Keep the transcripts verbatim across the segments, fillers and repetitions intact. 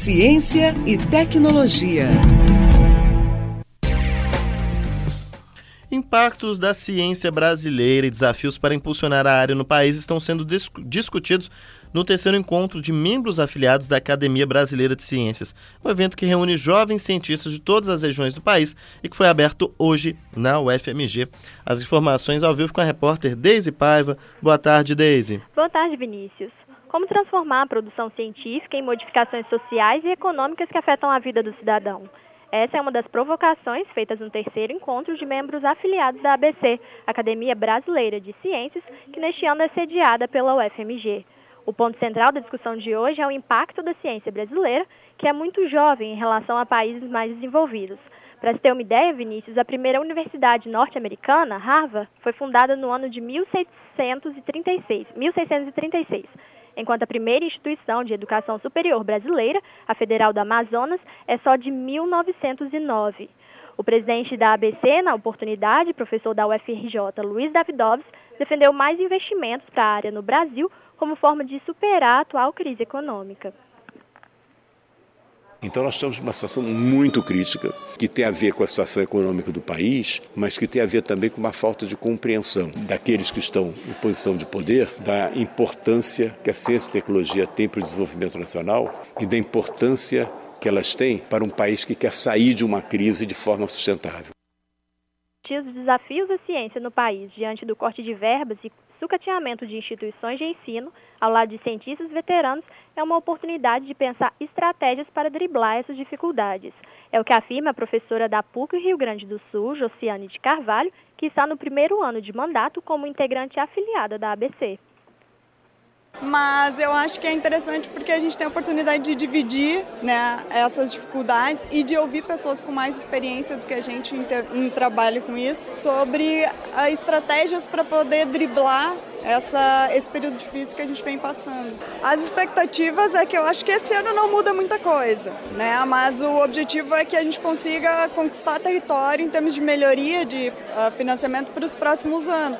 Ciência e tecnologia. Impactos da ciência brasileira e desafios para impulsionar a área no país estão sendo dis- discutidos no terceiro encontro de membros afiliados da Academia Brasileira de Ciências, um evento que reúne jovens cientistas de todas as regiões do país e que foi aberto hoje na U F M G. As informações ao vivo com a repórter Deise Paiva. Boa tarde, Deise. Boa tarde, Vinícius. Como transformar a produção científica em modificações sociais e econômicas que afetam a vida do cidadão? Essa é uma das provocações feitas no terceiro encontro de membros afiliados da A B C, Academia Brasileira de Ciências, que neste ano é sediada pela U F M G. O ponto central da discussão de hoje é o impacto da ciência brasileira, que é muito jovem em relação a países mais desenvolvidos. Para se ter uma ideia, Vinícius, a primeira universidade norte-americana, Harvard, foi fundada no ano de mil seiscentos e trinta e seis, enquanto a primeira instituição de educação superior brasileira, a Federal do Amazonas, é só de mil novecentos e nove. O presidente da A B C, na oportunidade, professor da U F R J, Luiz Davidovski, defendeu mais investimentos para a área no Brasil como forma de superar a atual crise econômica. Então nós estamos numa situação muito crítica, que tem a ver com a situação econômica do país, mas que tem a ver também com uma falta de compreensão daqueles que estão em posição de poder, da importância que a ciência e a tecnologia têm para o desenvolvimento nacional e da importância que elas têm para um país que quer sair de uma crise de forma sustentável. Os desafios da ciência no país diante do corte de verbas e sucateamento de instituições de ensino, ao lado de cientistas veteranos, é uma oportunidade de pensar estratégias para driblar essas dificuldades. É o que afirma a professora da P U C Rio Grande do Sul, Josiane de Carvalho, que está no primeiro ano de mandato como integrante afiliada da A B C. Mas eu acho que é interessante porque a gente tem a oportunidade de dividir, né, essas dificuldades e de ouvir pessoas com mais experiência do que a gente em, ter, em trabalho com isso, sobre uh, estratégias para poder driblar essa, esse período difícil que a gente vem passando. As expectativas é que eu acho que esse ano não muda muita coisa, né, mas o objetivo é que a gente consiga conquistar território em termos de melhoria de uh, financiamento para os próximos anos.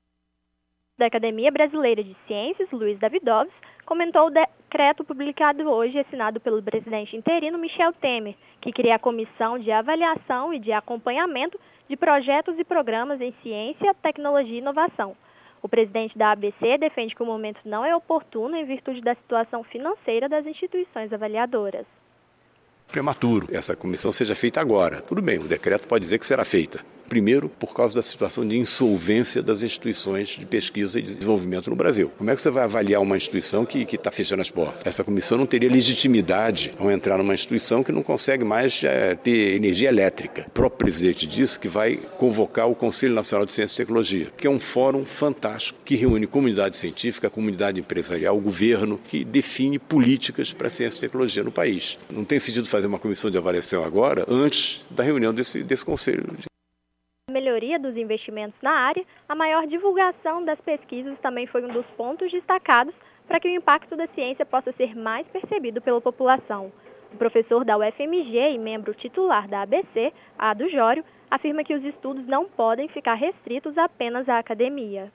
Da Academia Brasileira de Ciências, Luiz Davidovski, comentou o decreto publicado hoje, assinado pelo presidente interino Michel Temer, que cria a Comissão de Avaliação e de Acompanhamento de Projetos e Programas em Ciência, Tecnologia e Inovação. O presidente da A B C defende que o momento não é oportuno em virtude da situação financeira das instituições avaliadoras. Prematuro essa comissão seja feita agora. Tudo bem, o decreto pode dizer que será feita. Primeiro, por causa da situação de insolvência das instituições de pesquisa e de desenvolvimento no Brasil. Como é que você vai avaliar uma instituição que está fechando as portas? Essa comissão não teria legitimidade ao entrar numa instituição que não consegue mais é, ter energia elétrica. O próprio presidente disse que vai convocar o Conselho Nacional de Ciência e Tecnologia, que é um fórum fantástico que reúne comunidade científica, comunidade empresarial, o governo, que define políticas para a ciência e tecnologia no país. Não tem sentido fazer uma comissão de avaliação agora, antes da reunião desse, desse conselho. A melhoria dos investimentos na área, a maior divulgação das pesquisas também foi um dos pontos destacados para que o impacto da ciência possa ser mais percebido pela população. O professor da U F M G e membro titular da A B C, Ado Jório, afirma que os estudos não podem ficar restritos apenas à academia.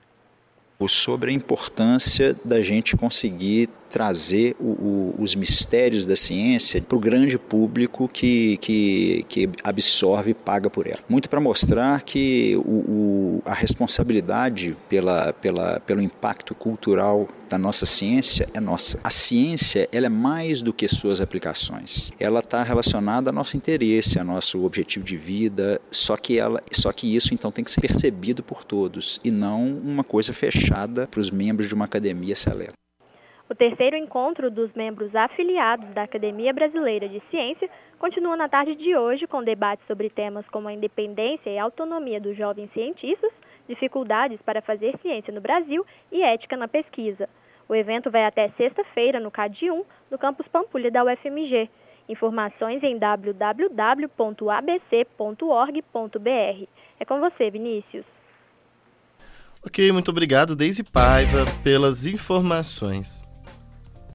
Sobre a importância da gente conseguir trazer o, o, os mistérios da ciência para o grande público que, que, que absorve e paga por ela. Muito para mostrar que o, o, a responsabilidade pela, pela, pelo impacto cultural da nossa ciência é nossa. A ciência ela é mais do que suas aplicações. Ela está relacionada ao nosso interesse, ao nosso objetivo de vida, só que, ela, só que isso então tem que ser percebido por todos e não uma coisa fechada para os membros de uma academia seleta. O terceiro encontro dos membros afiliados da Academia Brasileira de Ciência continua na tarde de hoje com debates sobre temas como a independência e a autonomia dos jovens cientistas, dificuldades para fazer ciência no Brasil e ética na pesquisa. O evento vai até sexta-feira no C A D um, no campus Pampulha da U F M G. Informações em w w w ponto a b c ponto org ponto b r. É com você, Vinícius. Ok, muito obrigado, Deise Paiva, pelas informações.